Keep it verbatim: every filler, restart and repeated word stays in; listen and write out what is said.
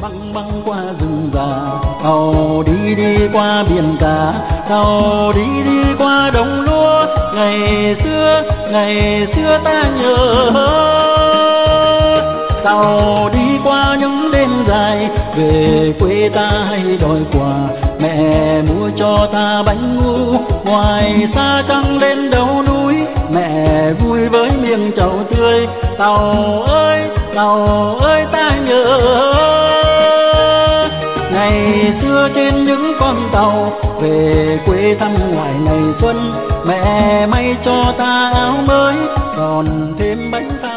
băng băng qua rừng già, tàu đi đi qua biển cả, tàu đi đi qua đồng lúa. Ngày xưa ngày xưa ta nhớ, tàu đi qua những đêm dài, về quê ta hay đòi quà, mẹ mua cho ta bánh ngu. Ngoài xa trăng lên đầu núi, mẹ vui với miếng trầu tươi. Tàu ơi tàu ơi ta nhớ, ngày xưa trên những con tàu, về quê thăm ngoại ngày xuân. Mẹ may cho ta áo mới, còn thêm bánh ta